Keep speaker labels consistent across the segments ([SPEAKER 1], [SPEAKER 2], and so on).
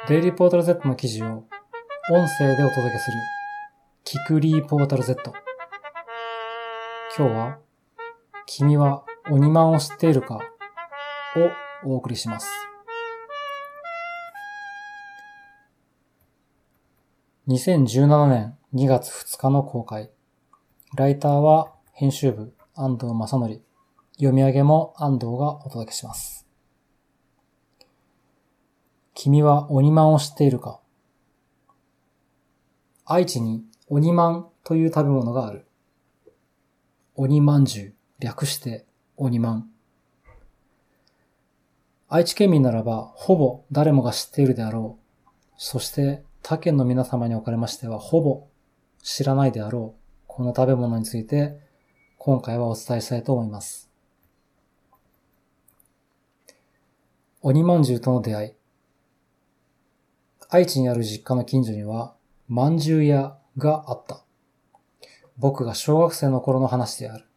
[SPEAKER 1] デイリーポータル Z の記事を音声でお届けする聞くリーポータル Z。今日は君は鬼マンを知っているかをお送りします。2017年2月2日の公開。ライターは編集部安藤正則。読み上げも安藤がお届けします。君は鬼マンを知っているか？愛知に鬼マンという食べ物がある。鬼まんじゅう、略して鬼マン。愛知県民ならばほぼ誰もが知っているであろう。そして他県の皆様におかれましてはほぼ知らないであろう。この食べ物について今回はお伝えしたいと思います。鬼まんじゅうとの出会い。愛知にある実家の近所にはまんじゅう屋があった。僕が小学生の頃の話である。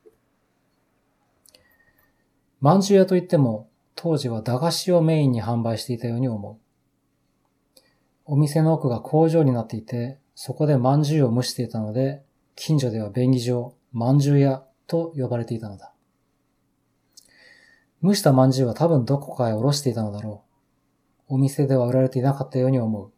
[SPEAKER 1] まんじゅう屋といっても当時は駄菓子をメインに販売していたように思う。お店の奥が工場になっていて、そこでまんじゅうを蒸していたので、近所では便宜上まんじゅう屋と呼ばれていたのだ。蒸したまんじゅうは多分どこかへおろしていたのだろう。お店では売られていなかったように思う。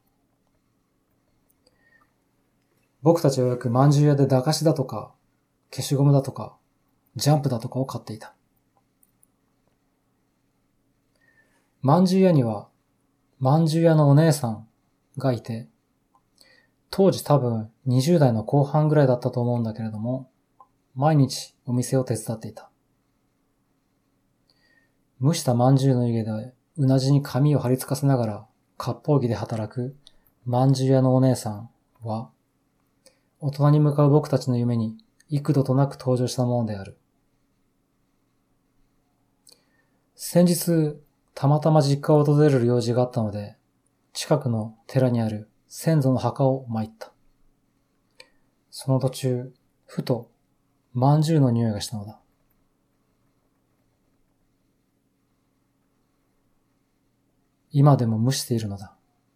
[SPEAKER 1] 僕たちはよくまんじゅう屋で駄菓子だとか、消しゴムだとか、ジャンプだとかを買っていた。まんじゅう屋には、まんじゅう屋のお姉さんがいて、当時多分20代の後半ぐらいだったと思うんだけれども、毎日お店を手伝っていた。蒸したまんじゅうの湯気でうなじに紙を貼り付かせながら割烹着で働くまんじゅう屋のお姉さんは、大人に向かう僕たちの夢に幾度となく登場したものである。先日、たまたま実家を訪れる用事があったので、近くの寺にある先祖の墓を参った。その途中、ふと、まんじゅうの匂いがしたのだ。今でも蒸しているのだ。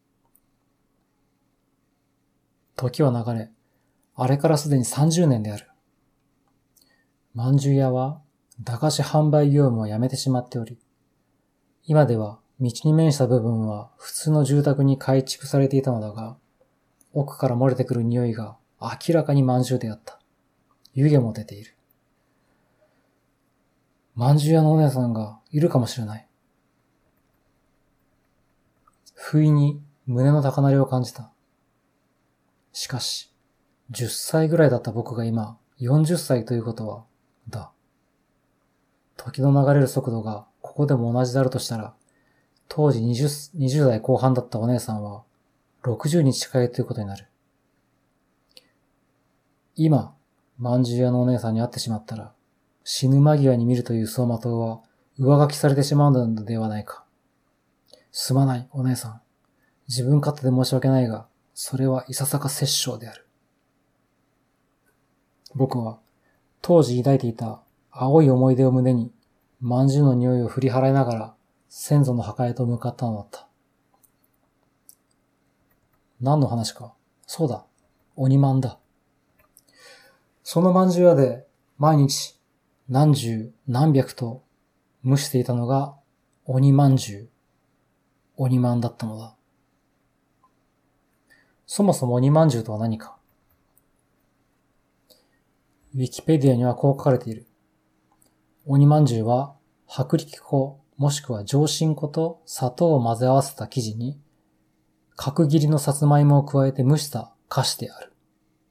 [SPEAKER 1] 時は流れ、あれからすでに30年である。まんじゅう屋は駄菓子販売業務をやめてしまっており、今では道に面した部分は普通の住宅に改築されていたのだが、奥から漏れてくる匂いが明らかにまんじゅうであった。湯気も出ている。まんじゅう屋のお姉さんがいるかもしれない。不意に胸の高鳴りを感じた。しかし、10歳ぐらいだった僕が今40歳ということは、だ。時の流れる速度がここでも同じであるとしたら、当時20代後半だったお姉さんは60に近いということになる。今、まんじゅう屋のお姉さんに会ってしまったら、死ぬ間際に見るという走馬灯は上書きされてしまうのではないか。すまない、お姉さん。自分勝手で申し訳ないが、それはいささか殺生である。僕は、当時抱いていた青い思い出を胸に、まんじゅうの匂いを振り払いながら、先祖の墓へと向かったのだった。何の話か。そうだ。鬼まんだ。そのまんじゅう屋で、毎日、何十何百と蒸していたのが、鬼まんじゅう。鬼まんだったのだ。そもそも鬼まんじゅうとは何か。ウィキペディアにはこう書かれている。鬼まんじゅうは、薄力粉もしくは上新粉と砂糖を混ぜ合わせた生地に、角切りのさつまいもを加えて蒸した菓子である。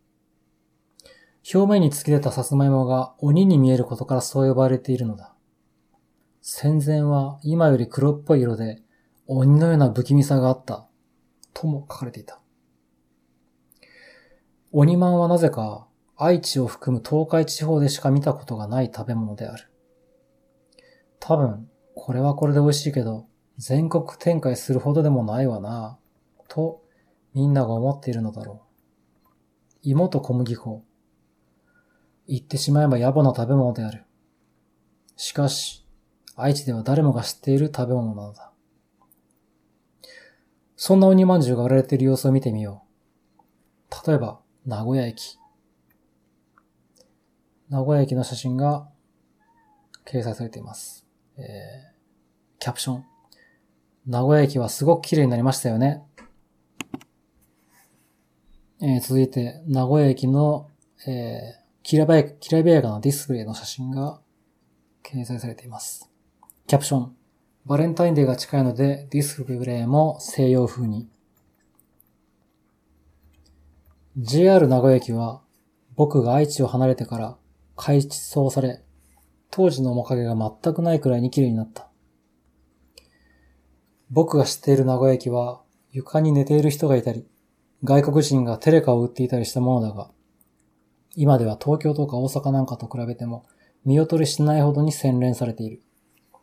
[SPEAKER 1] 表面に突き出たさつまいもが鬼に見えることからそう呼ばれているのだ。戦前は今より黒っぽい色で鬼のような不気味さがあったとも書かれていた。鬼まんはなぜか愛知を含む東海地方でしか見たことがない食べ物である。多分これはこれで美味しいけど全国展開するほどでもないわなぁとみんなが思っているのだろう。芋と小麦粉。言ってしまえば野暮な食べ物である。しかし愛知では誰もが知っている食べ物なのだ。 そんな鬼まんじゅうが売られている様子を見てみよう。例えば、名古屋駅。名古屋駅の写真が掲載されています。キャプション。名古屋駅はすごく綺麗になりましたよね。続いて、名古屋駅の、きらびやかなディスプレイの写真が掲載されています。キャプション。バレンタインデーが近いので、ディスプレイも西洋風に。JR 名古屋駅は、僕が愛知を離れてから改装され、当時の面影が全くないくらいに綺麗になった。僕が知っている名古屋駅は、床に寝ている人がいたり、外国人がテレカを売っていたりしたものだが、今では東京とか大阪なんかと比べても見劣りしないほどに洗練されている。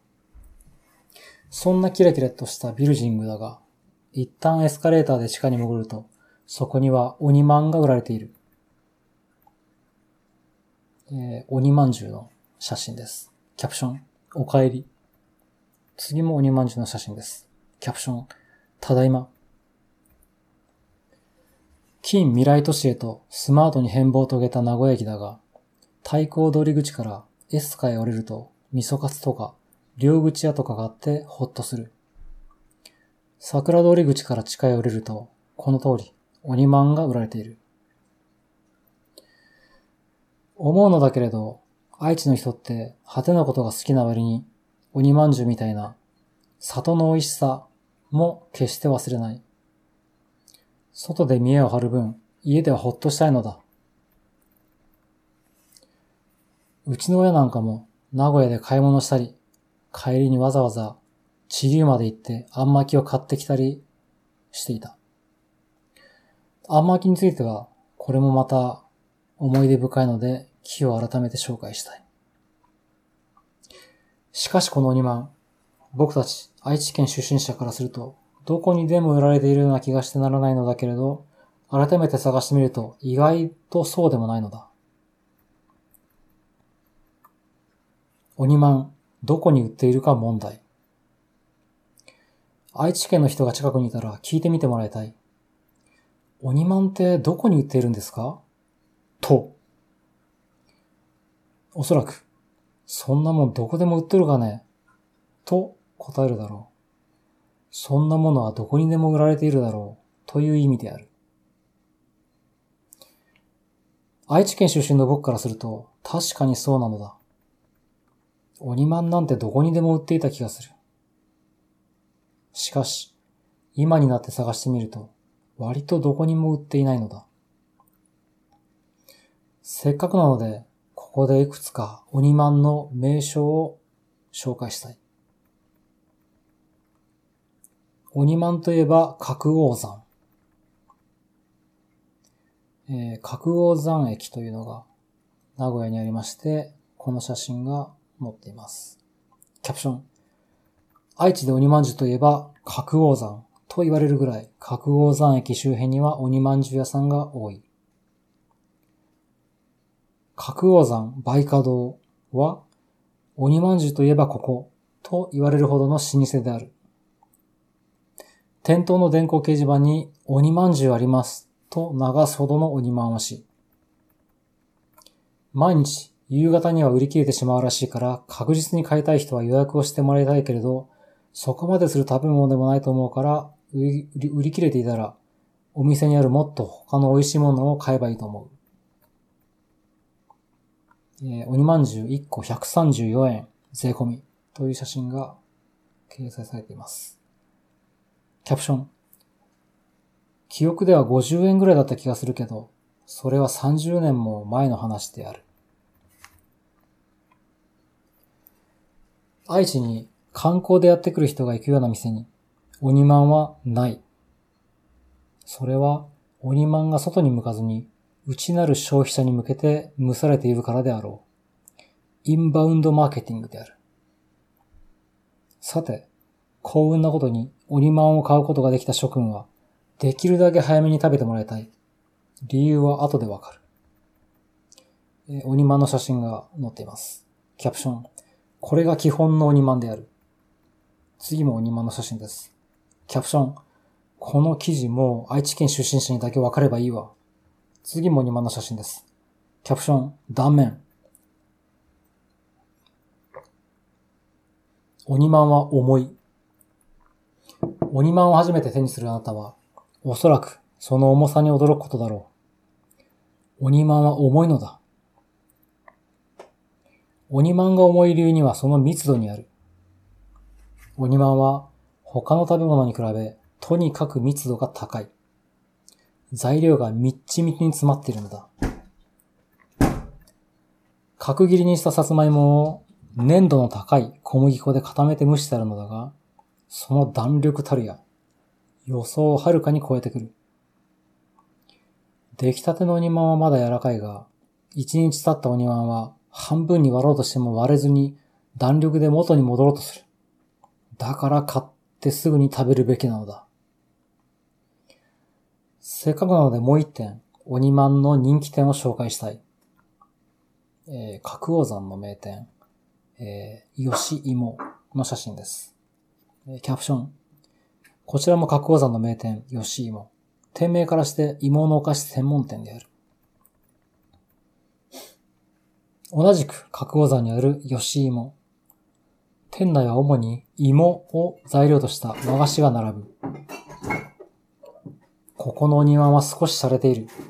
[SPEAKER 1] そんなキラキラとしたビルジングだが、一旦エスカレーターで地下に潜ると、そこには鬼まんが売られている。鬼まんじゅうの写真です。キャプション、おかえり。次も鬼まんじゅうの写真です。キャプション、ただいま。近未来都市へとスマートに変貌を遂げた名古屋駅だが、太閤通り口からエスカへ降りると、味噌カツとか、両口屋とかがあってほっとする。桜通り口から地下へ降りると、この通り、鬼まんが売られている。思うのだけれど、愛知の人って果てなことが好きな割に、鬼まんじゅうみたいな、里の美味しさも決して忘れない。外で見栄を張る分、家ではほっとしたいのだ。うちの親なんかも名古屋で買い物したり、帰りにわざわざ知立まで行ってあんまきを買ってきたりしていた。あんまきについては、これもまた思い出深いので、木を改めて紹介したい。しかしこの鬼まん、僕たち愛知県出身者からすると、どこにでも売られているような気がしてならないのだけれど、改めて探してみると意外とそうでもないのだ。鬼まん、どこに売っているか問題。愛知県の人が近くにいたら聞いてみてもらいたい。鬼まんってどこに売っているんですか？と。おそらく、そんなもんどこでも売ってるかね？と答えるだろう。そんなものはどこにでも売られているだろうという意味である。愛知県出身の僕からすると確かにそうなのだ。鬼まんなんてどこにでも売っていた気がする。しかし、今になって探してみると割とどこにも売っていないのだ。せっかくなので、ここでいくつか鬼まんの名称を紹介したい。鬼まんといえば角王山。角王山駅というのが名古屋にありまして、この写真が載っています。キャプション。愛知で鬼まんじゅうといえば角王山と言われるぐらい角王山駅周辺には鬼まんじゅう屋さんが多い。角王山梅花堂は鬼まんじゅうといえばここと言われるほどの老舗である。店頭の電光掲示板に鬼まんじゅうありますと流すほどの鬼まん推し。毎日夕方には売り切れてしまうらしいから確実に買いたい人は予約をしてもらいたいけれど、そこまでする食べ物でもないと思うから売り切れていたらお店にあるもっと他の美味しいものを買えばいいと思う。鬼まんじゅう1個134円税込みという写真が掲載されています。キャプション。記憶では50円ぐらいだった気がするけど、それは30年も前の話である。愛知に観光でやってくる人が行くような店に、鬼まんはない。それは鬼まんが外に向かずに、内なる消費者に向けて蒸されているからであろう。インバウンドマーケティングである。さて、幸運なことに鬼まんを買うことができた諸君は、できるだけ早めに食べてもらいたい。理由は後でわかる。鬼まんの写真が載っています。キャプション。これが基本の鬼まんである。次も鬼まんの写真です。キャプション。 この記事も愛知県出身者にだけ分かればいいわ。次も鬼まんの写真です。キャプション、断面。鬼まんは重い。鬼まんを初めて手にするあなたは、おそらくその重さに驚くことだろう。鬼まんは重いのだ。鬼まんが重い理由にはその密度にある。鬼まんは他の食べ物に比べ、とにかく密度が高い。材料がみっちみちに詰まっているのだ。角切りにしたさつまいもを粘度の高い小麦粉で固めて蒸してあるのだが、その弾力たるや、予想をはるかに超えてくる。出来たての鬼まんはまだ柔らかいが、一日経った鬼まんは半分に割ろうとしても割れずに弾力で元に戻ろうとする。だから買ってすぐに食べるべきなのだ。せっかくなのでもう一点、鬼まんの人気店を紹介したい。角王山の名店、吉芋の写真です。キャプション。こちらも角王山の名店、吉芋。店名からして芋のお菓子専門店である。同じく角王山にある吉芋。店内は主に芋を材料とした和菓子が並ぶ。ここの鬼まんは少し洒落ている。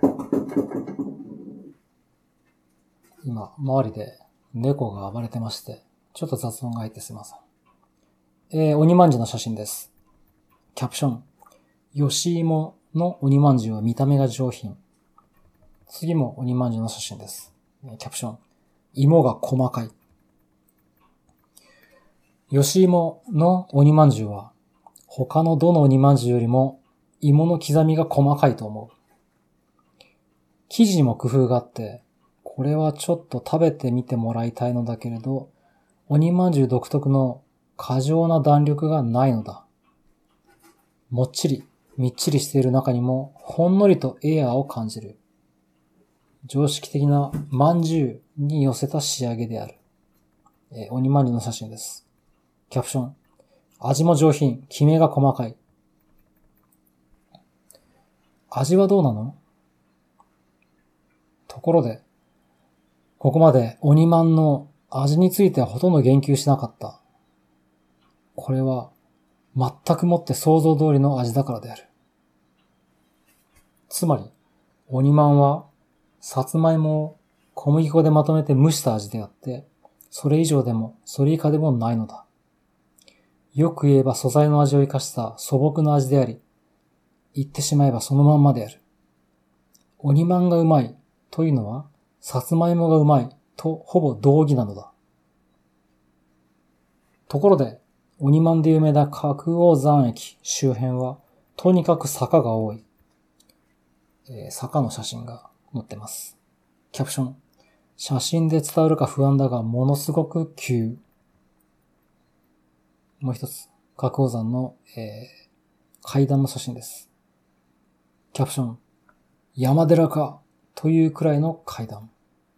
[SPEAKER 1] 今、周りで猫が暴れてまして、ちょっと雑音が入ってすいません。鬼まんじゅうの写真です。キャプション。吉芋の鬼まんじゅうは見た目が上品。次も鬼まんじゅうの写真です。キャプション。芋が細かい。吉芋の鬼まんじゅうは他のどの鬼まんじゅうよりも芋の刻みが細かいと思う。生地にも工夫があって、これはちょっと食べてみてもらいたいのだけれど、鬼まんじゅう独特の過剰な弾力がないのだ。もっちり、みっちりしている中にもほんのりとエアーを感じる。常識的なまんじゅうに寄せた仕上げである。鬼まんじゅうの写真です。キャプション。味も上品、きめが細かい。味はどうなの？ところで、ここまで鬼まんの味についてはほとんど言及しなかった。これは全くもって想像通りの味だからである。つまり、鬼まんはさつまいもを小麦粉でまとめて蒸した味であって、それ以上でもそれ以下でもないのだ。よく言えば素材の味を生かした素朴な味であり、言ってしまえばそのまんまである。鬼まんがうまいというのは、さつまいもがうまいとほぼ同義なのだ。ところで、鬼まんで有名な角王山駅周辺は、とにかく坂が多い。坂の写真が載ってます。キャプション。写真で伝わるか不安だが、ものすごく急。もう一つ、角王山の、階段の写真です。キャプション。山寺かというくらいの階段。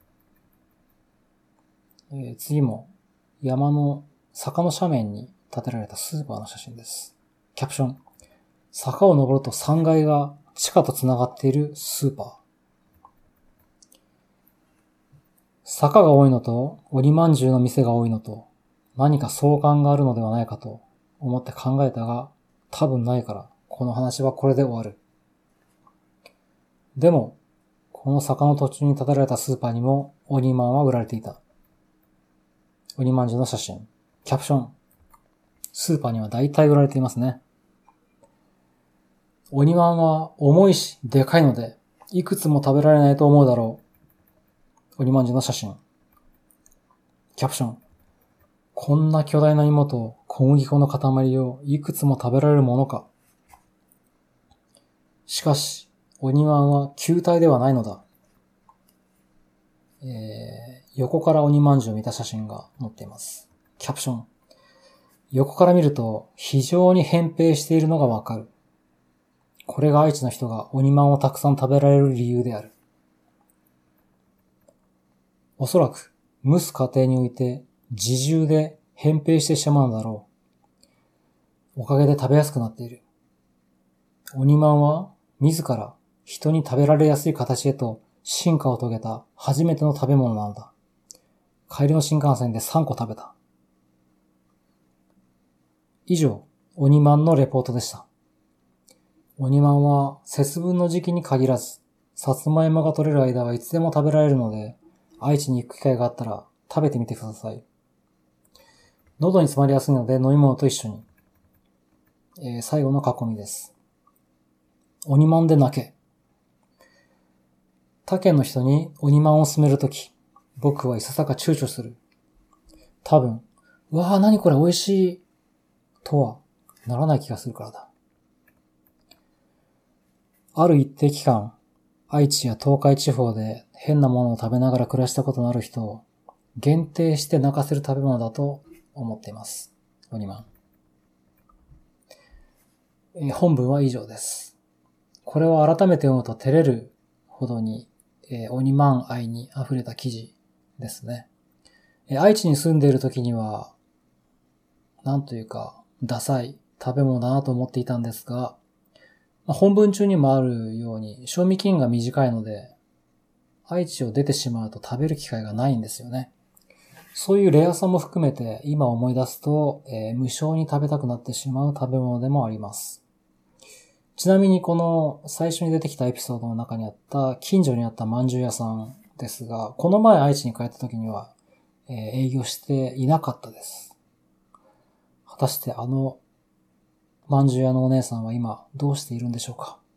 [SPEAKER 1] 次も坂の斜面に建てられたスーパーの写真です。キャプション。坂を登ると3階が地下とつながっているスーパー。坂が多いのと鬼まんじゅうの店が多いのと何か相関があるのではないかと思って考えたが、多分ないからこの話はこれで終わる。でも、この坂の途中に建てられたスーパーにも鬼まんは売られていた。鬼まんじゅうの写真。キャプション。スーパーには大体売られていますね。鬼まんは重いし、でかいので、いくつも食べられないと思うだろう。鬼まんじゅうの写真。キャプション。こんな巨大な芋と小麦粉の塊をいくつも食べられるものか。しかし、鬼まんは球体ではないのだ。横から鬼まんじゅうを見た写真が載っています。キャプション。横から見ると非常に扁平しているのがわかる。これが愛知の人が鬼まんをたくさん食べられる理由である。おそらく蒸す過程において自重で扁平してしまうのだろう。おかげで食べやすくなっている。 鬼まんは自ら人に食べられやすい形へと進化を遂げた初めての食べ物なのだ。帰りの新幹線で3個食べた。以上、鬼まんのレポートでした。鬼まんは節分の時期に限らず、さつまいもが取れる間はいつでも食べられるので、愛知に行く機会があったら食べてみてください。喉に詰まりやすいので飲み物と一緒に。最後の囲みです。鬼まんで泣け。他県の人に鬼まんを勧めるとき、僕はいささか躊躇する。多分、わあ何これ美味しいとはならない気がするからだ。ある一定期間、愛知や東海地方で変なものを食べながら暮らしたことのある人を限定して泣かせる食べ物だと思っています。鬼まん。本文は以上です。これを改めて読むと照れるほどに、鬼まん愛に溢れた記事ですね。愛知に住んでいる時には、なんというか、ダサい食べ物だなと思っていたんですが、本文中にもあるように、賞味期限が短いので、愛知を出てしまうと食べる機会がないんですよね。そういうレアさも含めて、今思い出すと、無性に食べたくなってしまう食べ物でもあります。ちなみにこの最初に出てきたエピソードの中にあった近所にあった饅頭屋さんですが、この前愛知に帰った時には、営業していなかったです。果たして饅頭屋のお姉さんは今どうしているんでしょうか。